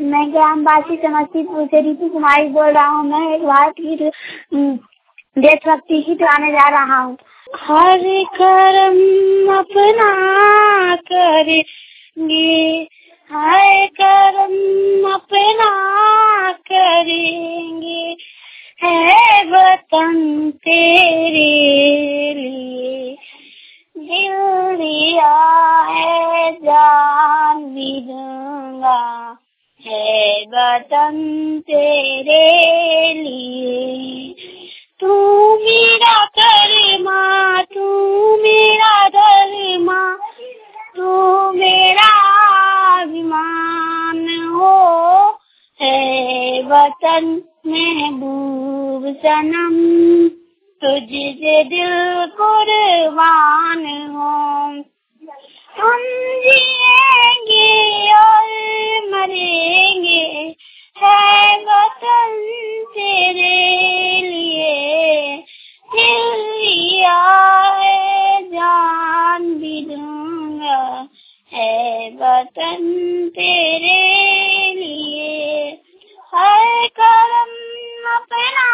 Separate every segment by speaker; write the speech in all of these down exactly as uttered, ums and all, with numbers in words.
Speaker 1: मैं ग्रामवासी समस्तीपुर से ऋतु कुमारी बोल रहा हूँ। मैं एक भारत गीत देशभक्ति गीत गाने जा रहा हूँ। हर कर्म अपना करेंगे, हर कर्म अपना करेंगे, है वतन तेरे लिए दिल दिया है, जान भी दूंगा, है वतन तेरे लिए। तू मेरा कर्मा, तू मेरा धर्मा, तू मेरा अभिमान हो, है वतन महबूब सनम, तुझसे दिल कुर्बान हो। हम जिएंगे और मरेंगे, है वतन तेरे लिए दिल दिया है, जान भी दूंगा, है वतन तेरे लिए। हर कर्म अपना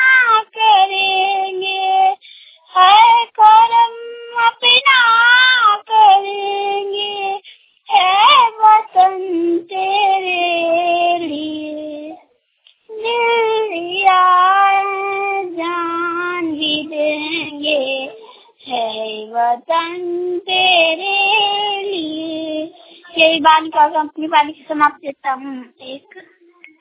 Speaker 1: करेंगे, हर कर्म अपना करेंगे, है वतन तेरे लिए दिल दिया है, जान भी देंगे, है वतन तेरे लिए। यही बालिका कंपनी वाली की समाप्त करता हूँ। एक